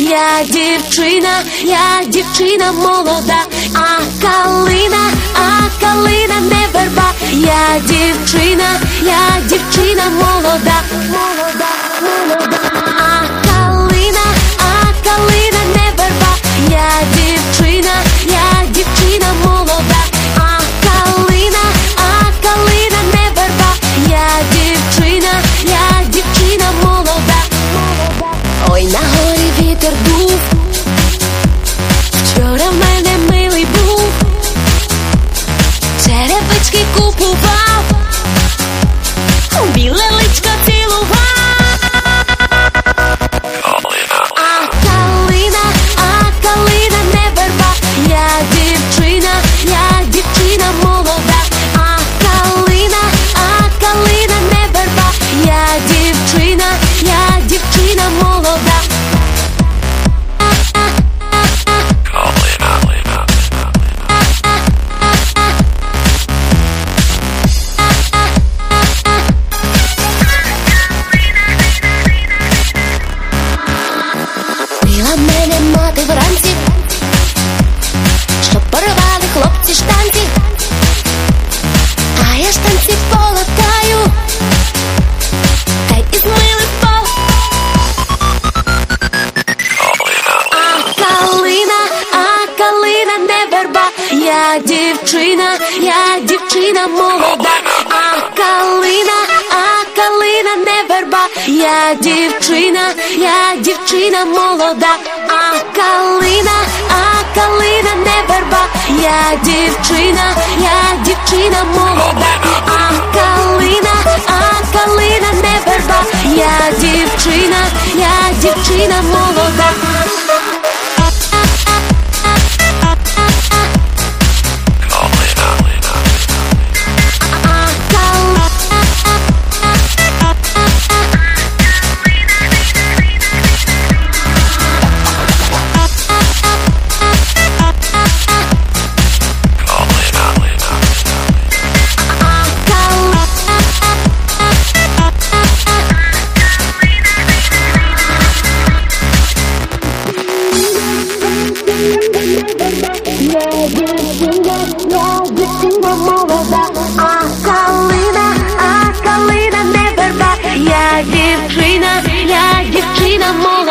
я дівчина молода, а калина не верба, я дівчина молода, молода, молода. А калина не верба, я дівчина молода, а калина не верба, я дівчина молода, молода. Ой, на горі вітер дув, вчора в мене милий був, черевички купував, біле личко цілував. А калина не верба, я дівчина молода, а калина не верба, я дівчина молода. Била мене мати вранці, щоб порвали хлопці штанці, а я штанці полотаю, та й із милих пол. А калина не верба, я дівчина молода, а калина не верба, я дівчина молода, а калина не верба, я дівчина молода, а калина не верба, я дівчина молода. Дівчина молода, а калина не верба, я дівчина молода.